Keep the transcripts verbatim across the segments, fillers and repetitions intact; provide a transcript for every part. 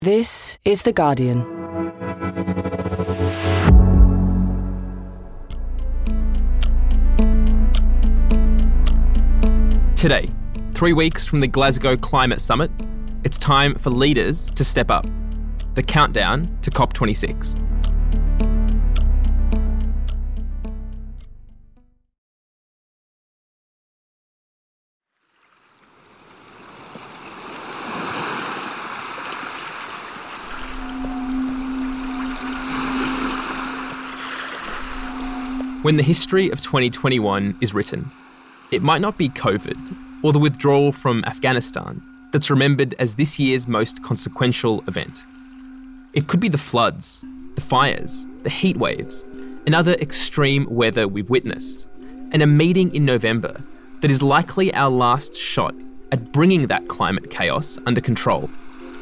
This is The Guardian. Today, three weeks from the Glasgow Climate Summit, it's time for leaders to step up. The countdown to COP twenty-six. When the history of twenty twenty-one is written, it might not be COVID or the withdrawal from Afghanistan that's remembered as this year's most consequential event. It could be the floods, the fires, the heat waves, and other extreme weather we've witnessed, and a meeting in November that is likely our last shot at bringing that climate chaos under control.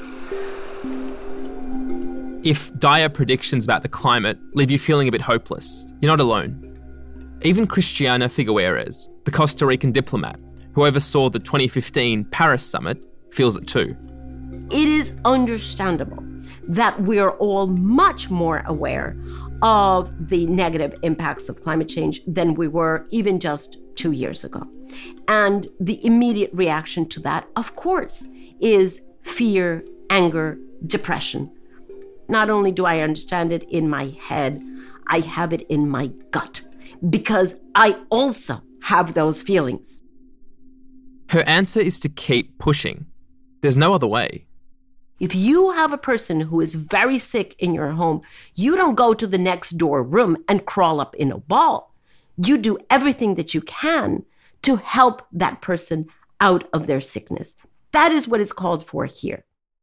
If dire predictions about the climate leave you feeling a bit hopeless, you're not alone. Even Cristiana Figueres, the Costa Rican diplomat who oversaw the twenty fifteen Paris summit, feels it too. It is understandable that we're all much more aware of the negative impacts of climate change than we were even just two years ago. And the immediate reaction to that, of course, is fear, anger, depression. Not only do I understand it in my head, I have it in my gut, because I also have those feelings. Her answer is to keep pushing. There's no other way. If you have a person who is very sick in your home, you don't go to the next door room and crawl up in a ball. You do everything that you can to help that person out of their sickness. That is what is called for here.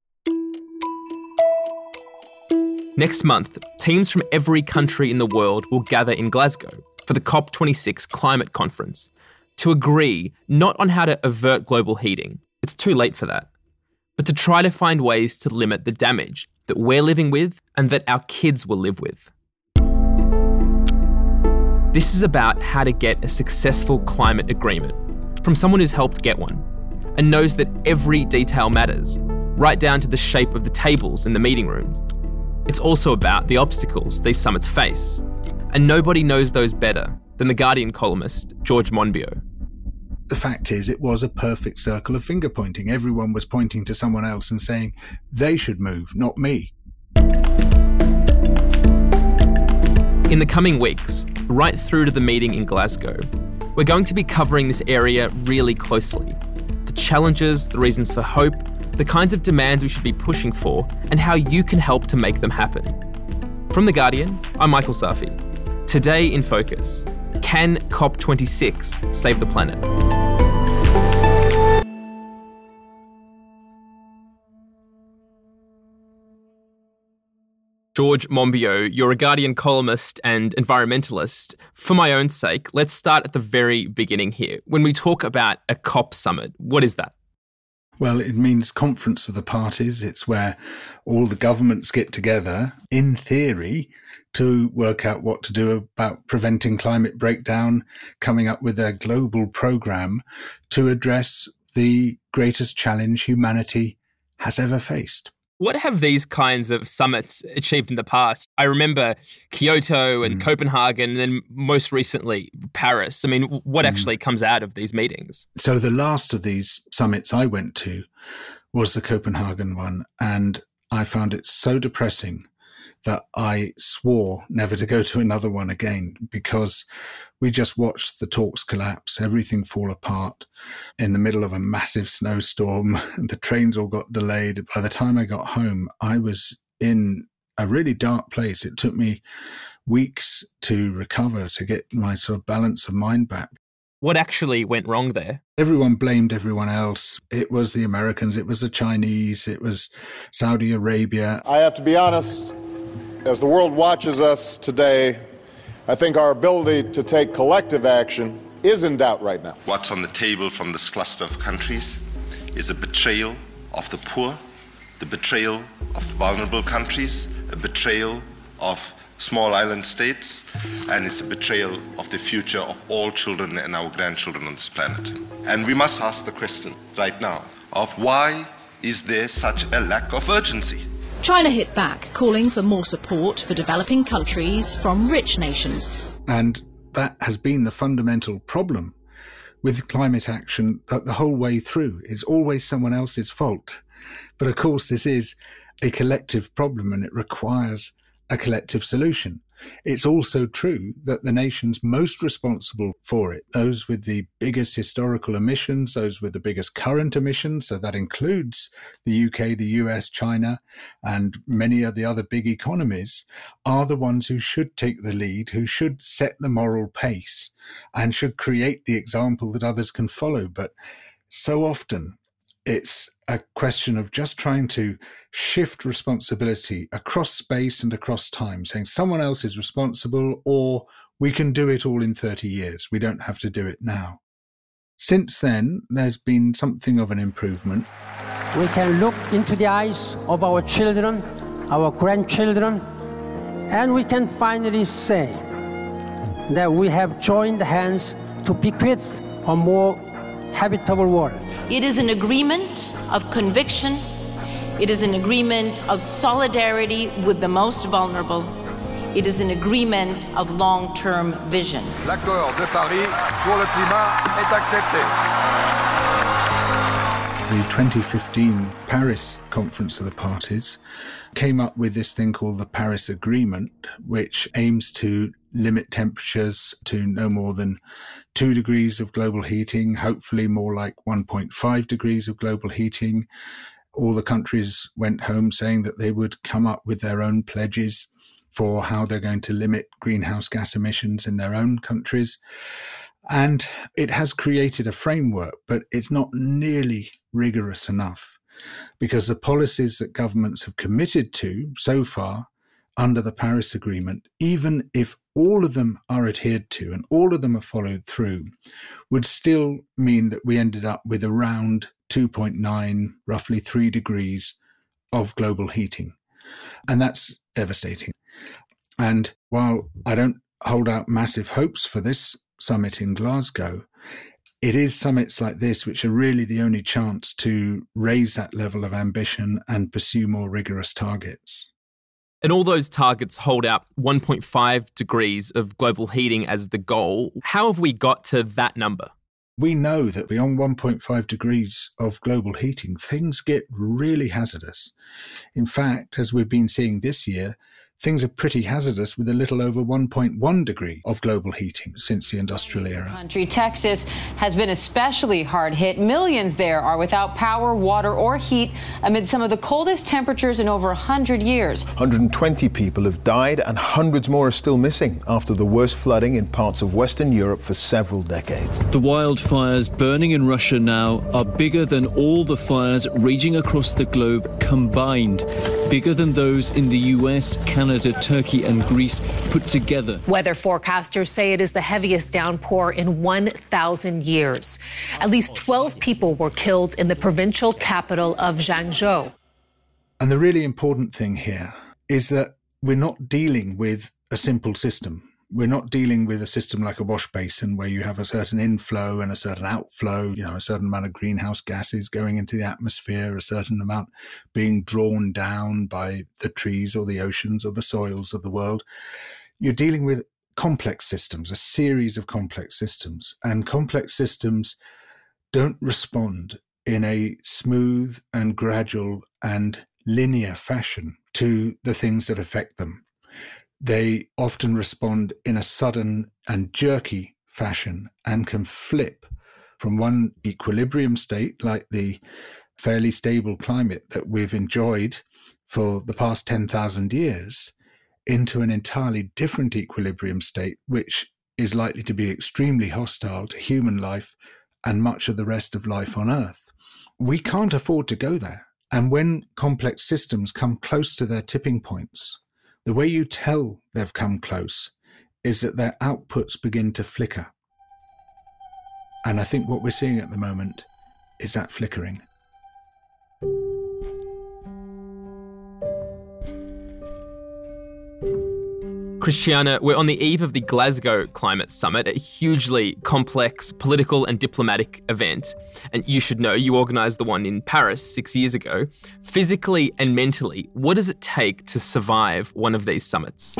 Next month, teams from every country in the world will gather in Glasgow for the COP twenty-six climate conference to agree not on how to avert global heating, it's too late for that, but to try to find ways to limit the damage that we're living with and that our kids will live with. This is about how to get a successful climate agreement from someone who's helped get one and knows that every detail matters, right down to the shape of the tables in the meeting rooms. It's also about the obstacles these summits face, and nobody knows those better than The Guardian columnist George Monbiot. The fact is, it was a perfect circle of finger pointing. Everyone was pointing to someone else and saying, they should move, not me. In the coming weeks, right through to the meeting in Glasgow, we're going to be covering this area really closely. The challenges, the reasons for hope, the kinds of demands we should be pushing for, and how you can help to make them happen. From The Guardian, I'm Michael Safi. Today in Focus, can COP twenty-six save the planet? George Monbiot, you're a Guardian columnist and environmentalist. For my own sake, let's start at the very beginning here. When we talk about a COP summit, what is that? Well, it means Conference of the Parties. It's where all the governments get together, in theory, to work out what to do about preventing climate breakdown, coming up with a global program to address the greatest challenge humanity has ever faced. What have these kinds of summits achieved in the past? I remember Kyoto and mm. Copenhagen, and then most recently Paris. I mean, what mm. actually comes out of these meetings? So the last of these summits I went to was the Copenhagen one, and I found it so depressing that I swore never to go to another one again, because we just watched the talks collapse, everything fall apart in the middle of a massive snowstorm. The trains all got delayed. By the time I got home, I was in a really dark place. It took me weeks to recover, to get my sort of balance of mind back. What actually went wrong there? Everyone blamed everyone else. It was the Americans, it was the Chinese, it was Saudi Arabia. I have to be honest, as the world watches us today, I think our ability to take collective action is in doubt right now. What's on the table from this cluster of countries is a betrayal of the poor, the betrayal of vulnerable countries, a betrayal of small island states, and it's a betrayal of the future of all children and our grandchildren on this planet. And we must ask the question right now of why is there such a lack of urgency? China hit back, calling for more support for developing countries from rich nations. And that has been the fundamental problem with climate action the whole way through. It's always someone else's fault. But of course, this is a collective problem and it requires a collective solution. It's also true that the nations most responsible for it, those with the biggest historical emissions, those with the biggest current emissions, so that includes the U K, the U S, China, and many of the other big economies, are the ones who should take the lead, who should set the moral pace and should create the example that others can follow. But so often it's a question of just trying to shift responsibility across space and across time, saying someone else is responsible, or we can do it all in thirty years. We don't have to do it now. Since then, there's been something of an improvement. We can look into the eyes of our children, our grandchildren, and we can finally say that we have joined hands to bequeath a more habitable world. It is an agreement of conviction. It is an agreement of solidarity with the most vulnerable. It is an agreement of long-term vision. L'accord de Paris pour le climat est accepté. The twenty fifteen Paris Conference of the Parties came up with this thing called the Paris Agreement, which aims to limit temperatures to no more than two degrees of global heating, hopefully more like one point five degrees of global heating. All the countries went home saying that they would come up with their own pledges for how they're going to limit greenhouse gas emissions in their own countries. And it has created a framework, but it's not nearly rigorous enough, because the policies that governments have committed to so far under the Paris Agreement, even if all of them are adhered to and all of them are followed through, would still mean that we ended up with around two point nine, roughly three degrees of global heating. And that's devastating. And while I don't hold out massive hopes for this summit in Glasgow, it is summits like this which are really the only chance to raise that level of ambition and pursue more rigorous targets. And all those targets hold out one point five degrees of global heating as the goal. How have we got to that number? We know that beyond one point five degrees of global heating, things get really hazardous. In fact, as we've been seeing this year, things are pretty hazardous with a little over one point one degree of global heating since the industrial era. Country Texas has been especially hard hit. Millions there are without power, water, or heat amid some of the coldest temperatures in over one hundred years. one hundred twenty people have died and hundreds more are still missing after the worst flooding in parts of Western Europe for several decades. The wildfires burning in Russia now are bigger than all the fires raging across the globe combined, bigger than those in the U S, Canada, Canada, Turkey and Greece put together. Weather forecasters say it is the heaviest downpour in one thousand years. At least twelve people were killed in the provincial capital of Zhangzhou. And the really important thing here is that we're not dealing with a simple system. We're not dealing with a system like a wash basin where you have a certain inflow and a certain outflow, you know, a certain amount of greenhouse gases going into the atmosphere, a certain amount being drawn down by the trees or the oceans or the soils of the world. You're dealing with complex systems, a series of complex systems, and complex systems don't respond in a smooth and gradual and linear fashion to the things that affect them. They often respond in a sudden and jerky fashion and can flip from one equilibrium state, like the fairly stable climate that we've enjoyed for the past ten thousand years, into an entirely different equilibrium state, which is likely to be extremely hostile to human life and much of the rest of life on Earth. We can't afford to go there. And when complex systems come close to their tipping points, the way you tell they've come close is that their outputs begin to flicker. And I think what we're seeing at the moment is that flickering. Christiana, we're on the eve of the Glasgow Climate Summit, a hugely complex political and diplomatic event. And you should know, you organised the one in Paris six years ago. Physically and mentally, what does it take to survive one of these summits?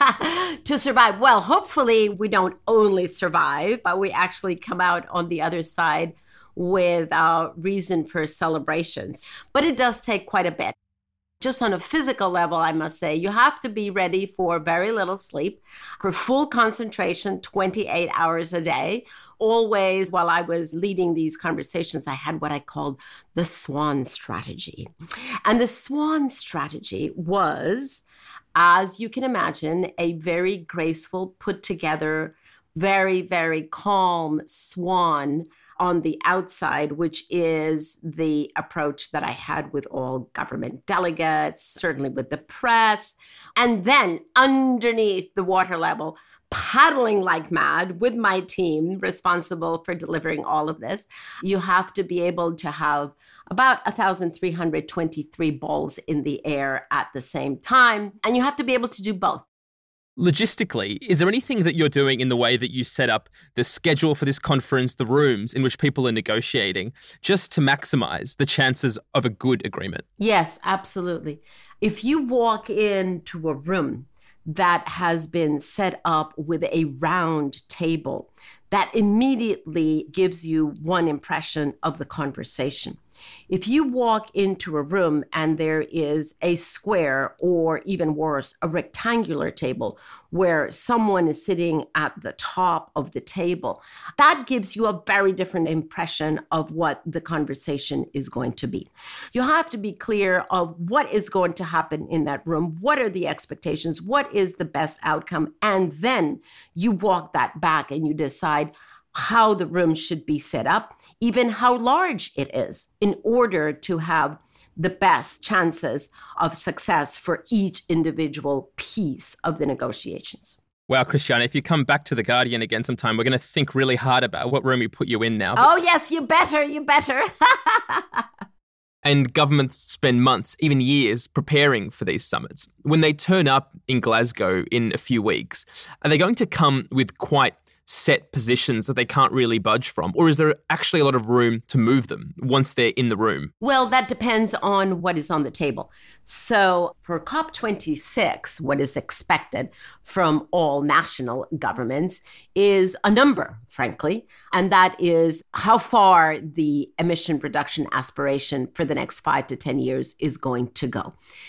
To survive? Well, hopefully we don't only survive, but we actually come out on the other side with a reason for celebrations. But it does take quite a bit. Just on a physical level, I must say, you have to be ready for very little sleep, for full concentration, twenty-eight hours a day. Always, while I was leading these conversations, I had what I called the SWAN strategy. And the SWAN strategy was, as you can imagine, a very graceful, put together, very, very calm swan on the outside, which is the approach that I had with all government delegates, certainly with the press. And then underneath the water level, paddling like mad with my team responsible for delivering all of this, you have to be able to have about one thousand three hundred twenty-three balls in the air at the same time. And you have to be able to do both. Logistically, is there anything that you're doing in the way that you set up the schedule for this conference, the rooms in which people are negotiating, just to maximise the chances of a good agreement? Yes, absolutely. If you walk into a room that has been set up with a round table, that immediately gives you one impression of the conversation. If you walk into a room and there is a square, or even worse, a rectangular table where someone is sitting at the top of the table, that gives you a very different impression of what the conversation is going to be. You have to be clear of what is going to happen in that room, what are the expectations, what is the best outcome, and then you walk that back and you decide how the room should be set up, even how large it is, in order to have the best chances of success for each individual piece of the negotiations. Wow, Christiana, if you come back to The Guardian again sometime, we're going to think really hard about what room we put you in now. Oh, yes, you better, you better. And governments spend months, even years, preparing for these summits. When they turn up in Glasgow in a few weeks, are they going to come with quite set positions that they can't really budge from? Or is there actually a lot of room to move them once they're in the room? Well, that depends on what is on the table. So for COP twenty-six, what is expected from all national governments is a number, frankly, and that is how far the emission reduction aspiration for the next five to ten years is going to go.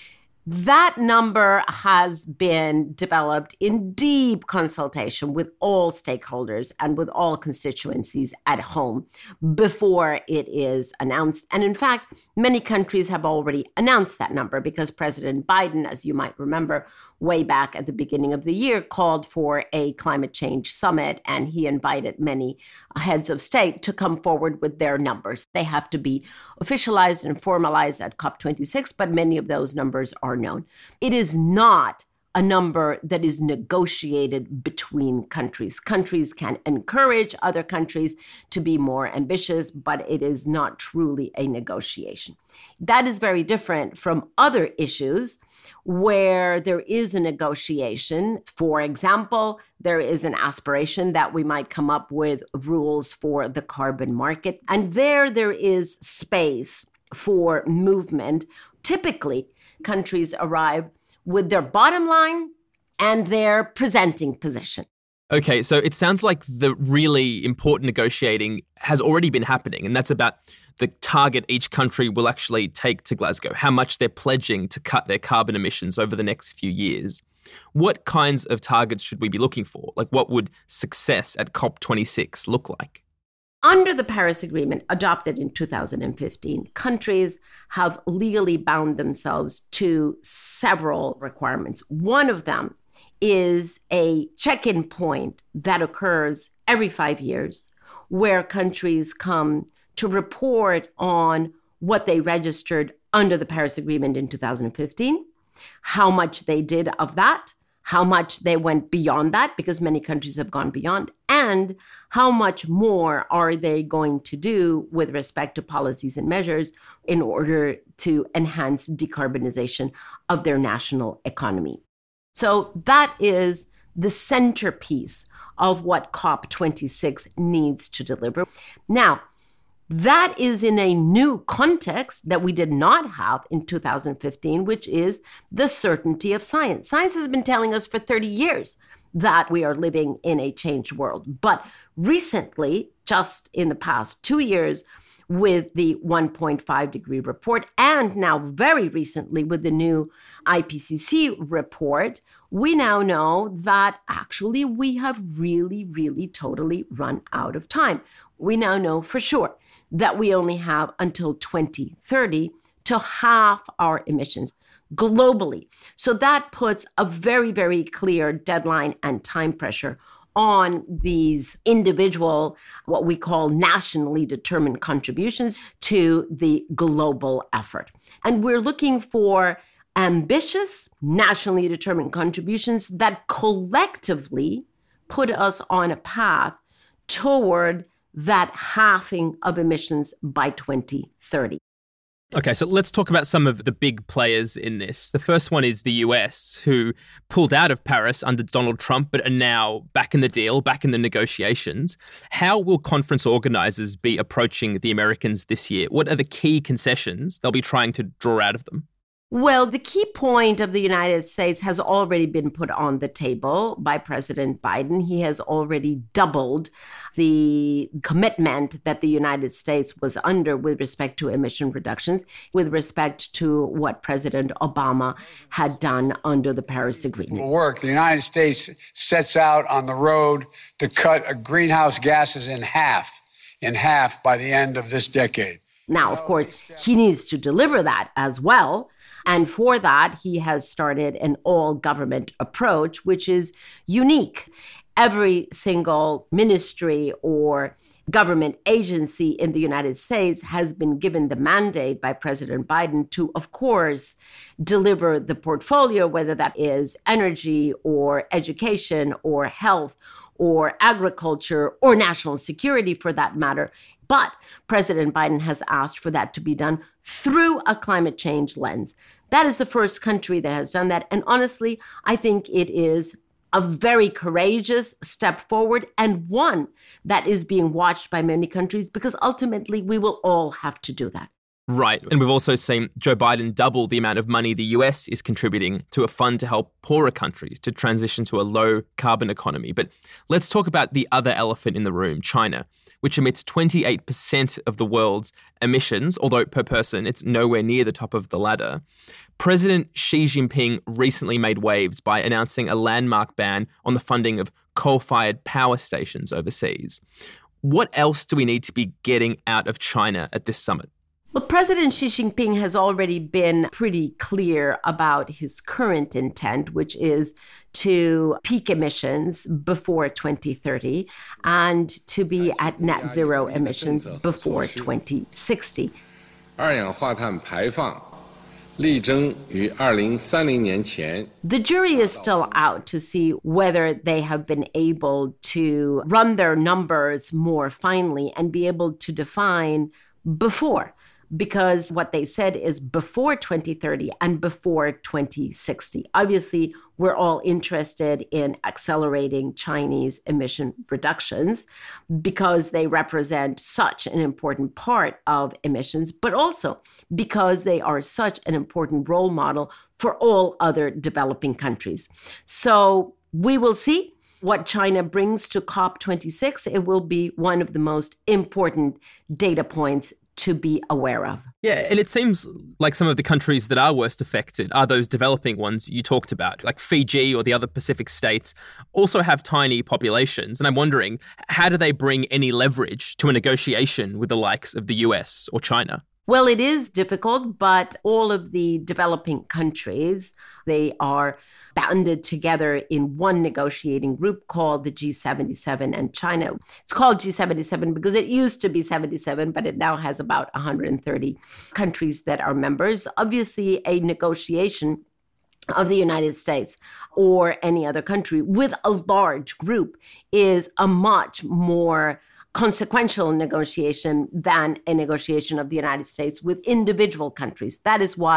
That number has been developed in deep consultation with all stakeholders and with all constituencies at home before it is announced. And in fact, many countries have already announced that number because President Biden, as you might remember, way back at the beginning of the year, called for a climate change summit, and he invited many heads of state to come forward with their numbers. They have to be officialized and formalized at COP twenty-six, but many of those numbers are known. It is not a number that is negotiated between countries. Countries can encourage other countries to be more ambitious, but it is not truly a negotiation. That is very different from other issues where there is a negotiation. For example, there is an aspiration that we might come up with rules for the carbon market. And there, there is space for movement. Typically, countries arrive with their bottom line and their presenting position. Okay, so it sounds like the really important negotiating has already been happening, and that's about the target each country will actually take to Glasgow, how much they're pledging to cut their carbon emissions over the next few years. What kinds of targets should we be looking for? Like, what would success at COP twenty-six look like? Under the Paris Agreement adopted in two thousand fifteen, countries have legally bound themselves to several requirements. One of them is a check-in point that occurs every five years where countries come to report on what they registered under the Paris Agreement in two thousand fifteen, how much they did of that, how much they went beyond that, because many countries have gone beyond, and how much more are they going to do with respect to policies and measures in order to enhance decarbonization of their national economy. So that is the centerpiece of what COP twenty-six needs to deliver. Now, that is in a new context that we did not have in two thousand fifteen, which is the certainty of science. Science has been telling us for thirty years that we are living in a changed world. But recently, just in the past two years, with the one point five degree report, and now very recently with the new I P C C report, we now know that actually we have really, really totally run out of time. We now know for sure that we only have until twenty thirty to halve our emissions globally. So that puts a very, very clear deadline and time pressure on these individual, what we call nationally determined contributions to the global effort. And we're looking for ambitious, nationally determined contributions that collectively put us on a path toward that halving of emissions by twenty thirty. Okay, so let's talk about some of the big players in this. The first one is the U S, who pulled out of Paris under Donald Trump, but are now back in the deal, back in the negotiations. How will conference organisers be approaching the Americans this year? What are the key concessions they'll be trying to draw out of them? Well, the key point of the United States has already been put on the table by President Biden. He has already doubled the commitment that the United States was under with respect to emission reductions, with respect to what President Obama had done under the Paris Agreement. Work. The United States sets out on the road to cut greenhouse gases in half, in half by the end of this decade. Now, of course, he needs to deliver that as well. And for that, he has started an all-government approach, which is unique. Every single ministry or government agency in the United States has been given the mandate by President Biden to, of course, deliver the portfolio, whether that is energy or education or health or agriculture or national security for that matter. But President Biden has asked for that to be done through a climate change lens. That is the first country that has done that. And honestly, I think it is a very courageous step forward and one that is being watched by many countries because ultimately we will all have to do that. Right. And we've also seen Joe Biden double the amount of money the U S is contributing to a fund to help poorer countries to transition to a low carbon economy. But let's talk about the other elephant in the room, China, which emits twenty-eight percent of the world's emissions, although per person it's nowhere near the top of the ladder. President Xi Jinping recently made waves by announcing a landmark ban on the funding of coal-fired power stations overseas. What else do we need to be getting out of China at this summit? Well, President Xi Jinping has already been pretty clear about his current intent, which is to peak emissions before twenty thirty and to be at net zero emissions before twenty sixty. 二氧化碳排放力争于二零三零年前 The jury is still out to see whether they have been able to run their numbers more finely and be able to define before. Because what they said is before twenty thirty and before twenty sixty. Obviously, we're all interested in accelerating Chinese emission reductions because they represent such an important part of emissions, but also because they are such an important role model for all other developing countries. So we will see what China brings to COP twenty-six. It will be one of the most important data points to be aware of. Yeah, and it seems like some of the countries that are worst affected are those developing ones you talked about, like Fiji or the other Pacific states, also have tiny populations. And I'm wondering, how do they bring any leverage to a negotiation with the likes of the U S or China? Well, it is difficult, but all of the developing countries, they are banded together in one negotiating group called the G seventy-seven, and China. It's called G seventy-seven because it used to be seventy-seven, but it now has about one hundred thirty countries that are members. Obviously, a negotiation of the United States or any other country with a large group is a much more consequential negotiation than a negotiation of the United States with individual countries. That is why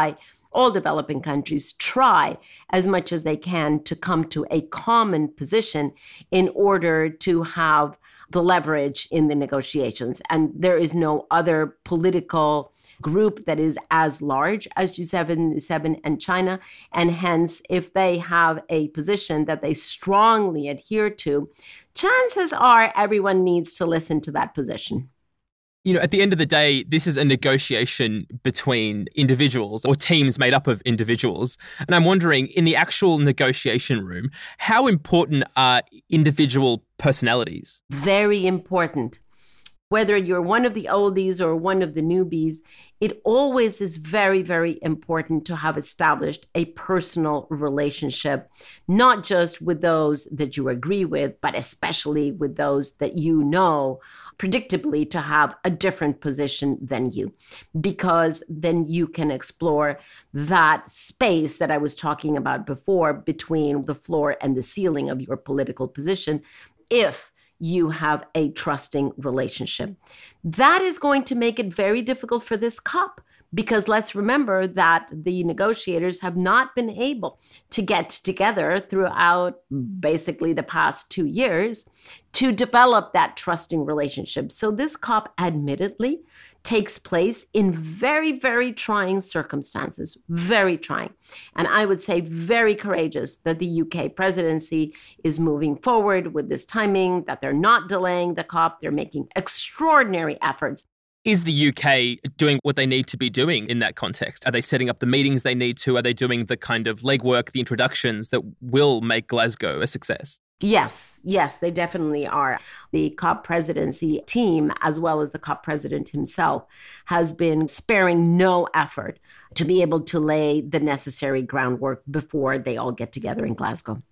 all developing countries try as much as they can to come to a common position in order to have the leverage in the negotiations. And there is no other political group that is as large as G seven and China. And hence, if they have a position that they strongly adhere to, chances are everyone needs to listen to that position. You know, at the end of the day, this is a negotiation between individuals or teams made up of individuals. And I'm wondering, in the actual negotiation room, how important are individual personalities? Very important. Whether you're one of the oldies or one of the newbies, it always is very, very important to have established a personal relationship, not just with those that you agree with, but especially with those that you know, predictably, to have a different position than you, because then you can explore that space that I was talking about before between the floor and the ceiling of your political position, if you have a trusting relationship. That is going to make it very difficult for this COP, because let's remember that the negotiators have not been able to get together throughout basically the past two years to develop that trusting relationship. So this COP admittedly takes place in very, very trying circumstances, very trying. And I would say very courageous that the U K presidency is moving forward with this timing, that they're not delaying the COP, they're making extraordinary efforts. Is the U K doing what they need to be doing in that context? Are they setting up the meetings they need to? Are they doing the kind of legwork, the introductions that will make Glasgow a success? Yes, yes, they definitely are. The COP presidency team, as well as the COP president himself, has been sparing no effort to be able to lay the necessary groundwork before they all get together in Glasgow.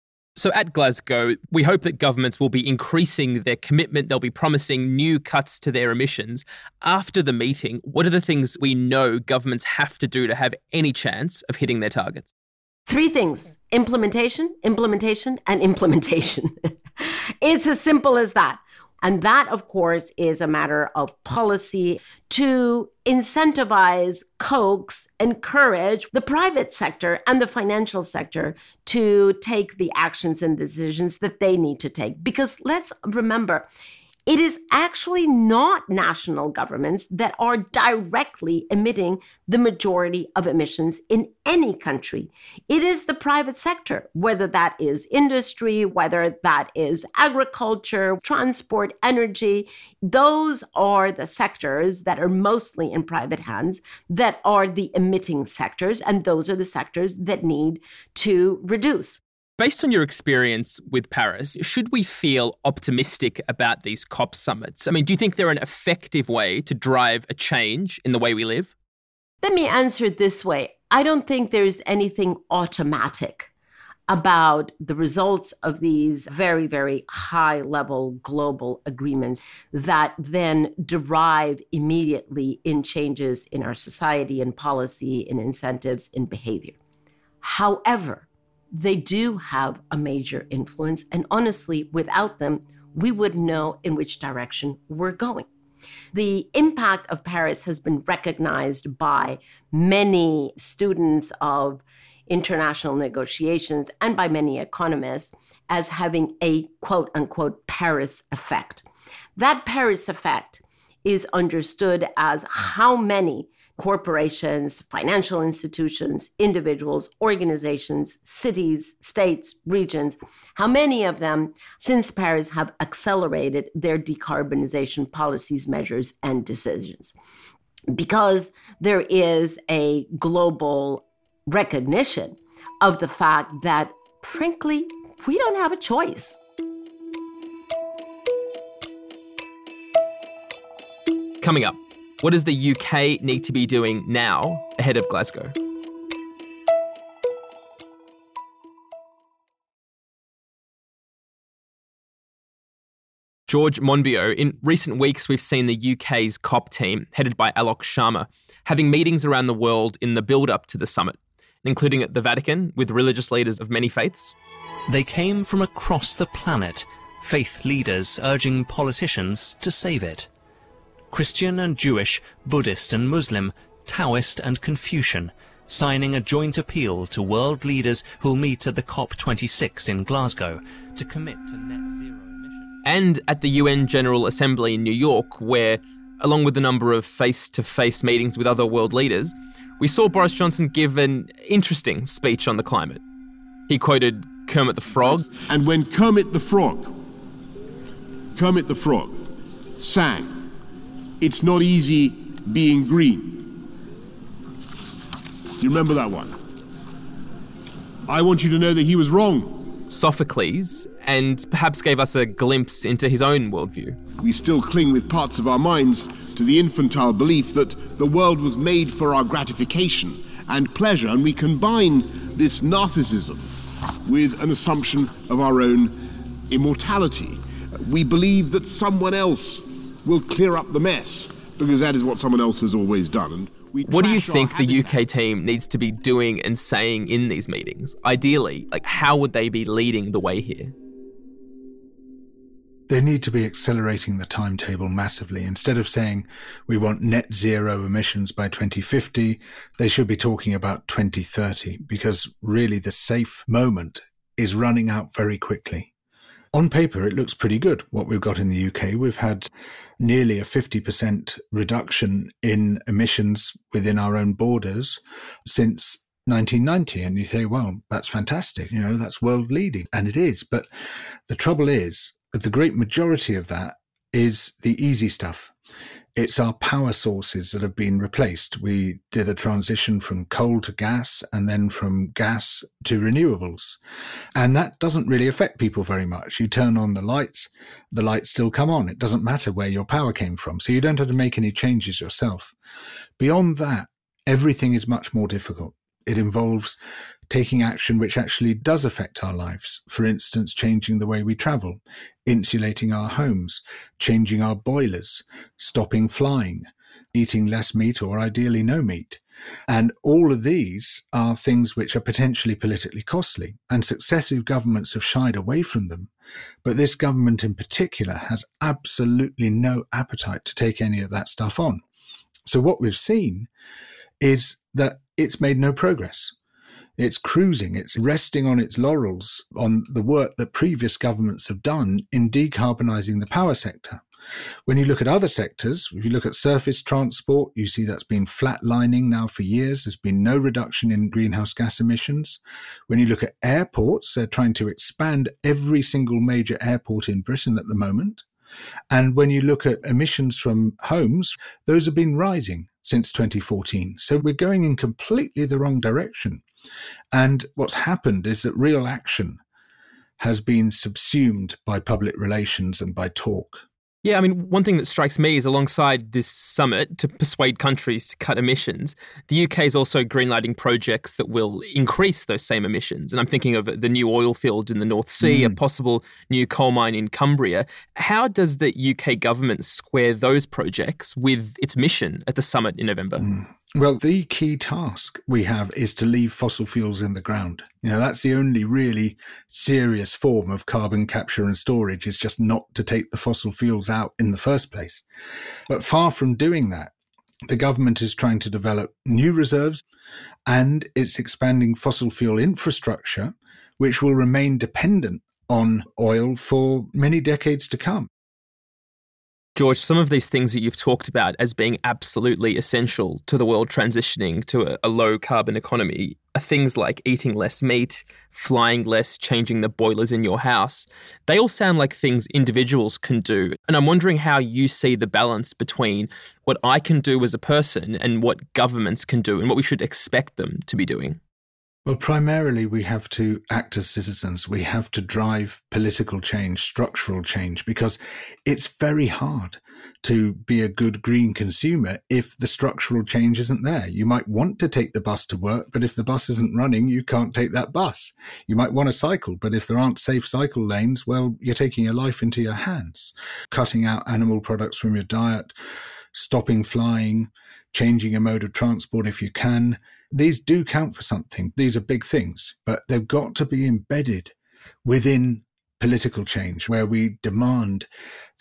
So at Glasgow, we hope that governments will be increasing their commitment. They'll be promising new cuts to their emissions. After the meeting, what are the things we know governments have to do to have any chance of hitting their targets? Three things: implementation, implementation, and implementation. It's as simple as that. And that, of course, is a matter of policy to incentivize, coax, encourage the private sector and the financial sector to take the actions and decisions that they need to take. Because let's remember, it is actually not national governments that are directly emitting the majority of emissions in any country. It is the private sector, whether that is industry, whether that is agriculture, transport, energy. Those are the sectors that are mostly in private hands that are the emitting sectors, and those are the sectors that need to reduce. Based on your experience with Paris, should we feel optimistic about these COP summits? I mean, do you think they're an effective way to drive a change in the way we live? Let me answer it this way. I don't think there's anything automatic about the results of these very, very high-level global agreements that then derive immediately in changes in our society, in policy, in incentives, in behavior. However, they do have a major influence, and honestly, without them, we wouldn't know in which direction we're going. The impact of Paris has been recognized by many students of international negotiations and by many economists as having a quote-unquote Paris effect. That Paris effect is understood as how many corporations, financial institutions, individuals, organizations, cities, states, regions, how many of them, since Paris, have accelerated their decarbonization policies, measures, and decisions. Because there is a global recognition of the fact that, frankly, we don't have a choice. Coming up, what does the U K need to be doing now ahead of Glasgow? George Monbiot, in recent weeks we've seen the U K's COP team, headed by Alok Sharma, having meetings around the world in the build-up to the summit, including at the Vatican with religious leaders of many faiths. They came from across the planet, faith leaders urging politicians to save it. Christian and Jewish, Buddhist and Muslim, Taoist and Confucian, signing a joint appeal to world leaders who'll meet at the COP twenty-six in Glasgow to commit to net zero emissions. And at the U N General Assembly in New York, where, along with a number of face-to-face meetings with other world leaders, we saw Boris Johnson give an interesting speech on the climate. He quoted Kermit the Frog. And when Kermit the Frog, Kermit the Frog, sang, "It's not easy being green." Do you remember that one? I want you to know that he was wrong. Sophocles, and perhaps gave us a glimpse into his own worldview. We still cling with parts of our minds to the infantile belief that the world was made for our gratification and pleasure, and we combine this narcissism with an assumption of our own immortality. We believe that someone else will clear up the mess, because that is what someone else has always done. And we what do you trash our think the U K habitats. team needs to be doing and saying in these meetings? Ideally, like, how would they be leading the way here? They need to be accelerating the timetable massively. Instead of saying we want net zero emissions by twenty fifty, they should be talking about twenty thirty, because really the safe moment is running out very quickly. On paper, it looks pretty good, what we've got in the U K. We've had nearly a fifty percent reduction in emissions within our own borders since nineteen ninety. And you say, well, that's fantastic. You know, that's world leading. And it is. But the trouble is, the great majority of that is the easy stuff. It's our power sources that have been replaced. We did a transition from coal to gas and then from gas to renewables. And that doesn't really affect people very much. You turn on the lights, the lights still come on. It doesn't matter where your power came from. So you don't have to make any changes yourself. Beyond that, everything is much more difficult. It involves taking action which actually does affect our lives. For instance, changing the way we travel, insulating our homes, changing our boilers, stopping flying, eating less meat or ideally no meat. And all of these are things which are potentially politically costly, and successive governments have shied away from them. But this government in particular has absolutely no appetite to take any of that stuff on. So what we've seen is that it's made no progress. It's cruising, it's resting on its laurels on the work that previous governments have done in decarbonising the power sector. When you look at other sectors, if you look at surface transport, you see that's been flatlining now for years. There's been no reduction in greenhouse gas emissions. When you look at airports, they're trying to expand every single major airport in Britain at the moment. And when you look at emissions from homes, those have been rising since twenty fourteen. So we're going in completely the wrong direction. And what's happened is that real action has been subsumed by public relations and by talk. Yeah, I mean, one thing that strikes me is alongside this summit to persuade countries to cut emissions, the U K is also greenlighting projects that will increase those same emissions. And I'm thinking of the new oil field in the North Sea, mm. a possible new coal mine in Cumbria. How does the U K government square those projects with its mission at the summit in November? Mm. Well, the key task we have is to leave fossil fuels in the ground. You know, that's the only really serious form of carbon capture and storage, is just not to take the fossil fuels out in the first place. But far from doing that, the government is trying to develop new reserves, and it's expanding fossil fuel infrastructure, which will remain dependent on oil for many decades to come. George, some of these things that you've talked about as being absolutely essential to the world transitioning to a, a low-carbon economy are things like eating less meat, flying less, changing the boilers in your house. They all sound like things individuals can do. And I'm wondering how you see the balance between what I can do as a person and what governments can do and what we should expect them to be doing. Well, primarily we have to act as citizens. We have to drive political change, structural change, because it's very hard to be a good green consumer if the structural change isn't there. You might want to take the bus to work, but if the bus isn't running, you can't take that bus. You might want to cycle, but if there aren't safe cycle lanes, well, you're taking your life into your hands. Cutting out animal products from your diet, stopping flying, changing a mode of transport if you can. These do count for something. These are big things, but they've got to be embedded within political change, where we demand that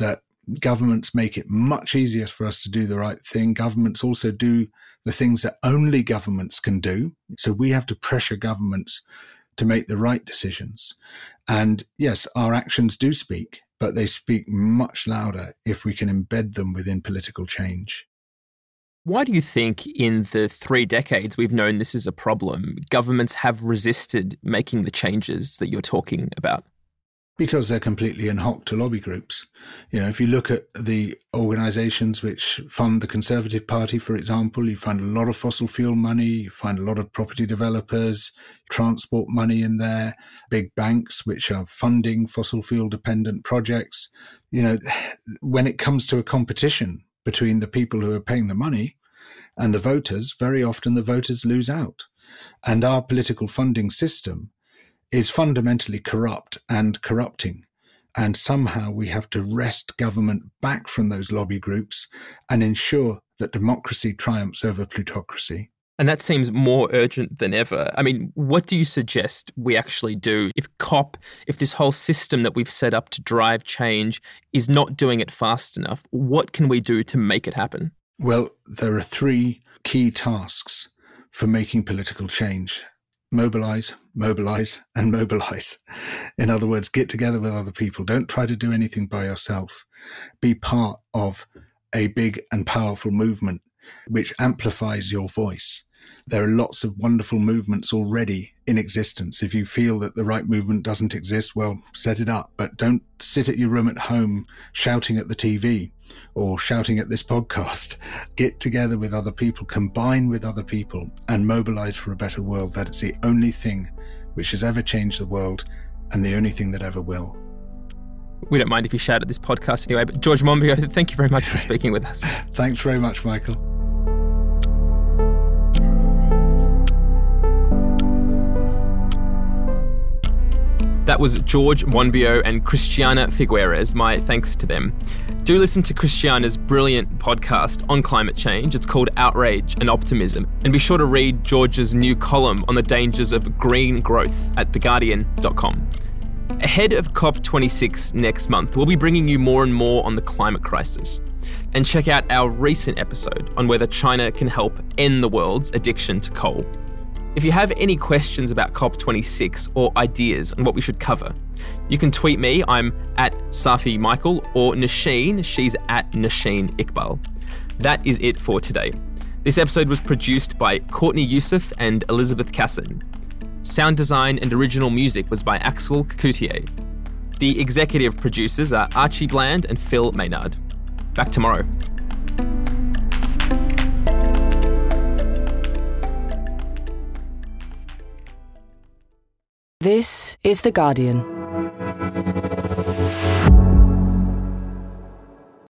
Governments make it much easier for us to do the right thing. Governments also do the things that only governments can do. So we have to pressure governments to make the right decisions. And yes, our actions do speak, but they speak much louder if we can embed them within political change. Why do you think in the three decades we've known this is a problem, governments have resisted making the changes that you're talking about? Because they're completely in hock to lobby groups. You know, if you look at the organizations which fund the Conservative Party, for example, you find a lot of fossil fuel money, you find a lot of property developers, transport money in there, big banks which are funding fossil fuel dependent projects. You know, when it comes to a competition between the people who are paying the money and the voters, very often the voters lose out. And our political funding system is fundamentally corrupt and corrupting. And somehow we have to wrest government back from those lobby groups and ensure that democracy triumphs over plutocracy. And that seems more urgent than ever. I mean, what do you suggest we actually do if COP, if this whole system that we've set up to drive change is not doing it fast enough? What can we do to make it happen? Well, there are three key tasks for making political change. Mobilize, mobilize, and mobilize. In other words, get together with other people. Don't try to do anything by yourself. Be part of a big and powerful movement which amplifies your voice. There are lots of wonderful movements already in existence. If you feel that the right movement doesn't exist, well, set it up. But don't sit at your room at home shouting at the T V or shouting at this podcast. Get together with other people, combine with other people, and mobilize for a better world. That is the only thing which has ever changed the world and the only thing that ever will. We don't mind if you shout at this podcast anyway, but George Monbiot, thank you very much for speaking with us. Thanks very much, Michael. That was George Monbiot and Christiana Figueres. My thanks to them. Do listen to Christiana's brilliant podcast on climate change. It's called Outrage and Optimism. And be sure to read George's new column on the dangers of green growth at the guardian dot com. Ahead of COP twenty-six next month, we'll be bringing you more and more on the climate crisis. And check out our recent episode on whether China can help end the world's addiction to coal. If you have any questions about COP twenty-six or ideas on what we should cover, you can tweet me. I'm at Safi Michael, or Nasheen. She's at Nasheen Iqbal. That is it for today. This episode was produced by Courtney Youssef and Elizabeth Casson. Sound design and original music was by Axel Coutier. The executive producers are Archie Bland and Phil Maynard. Back tomorrow. This is The Guardian.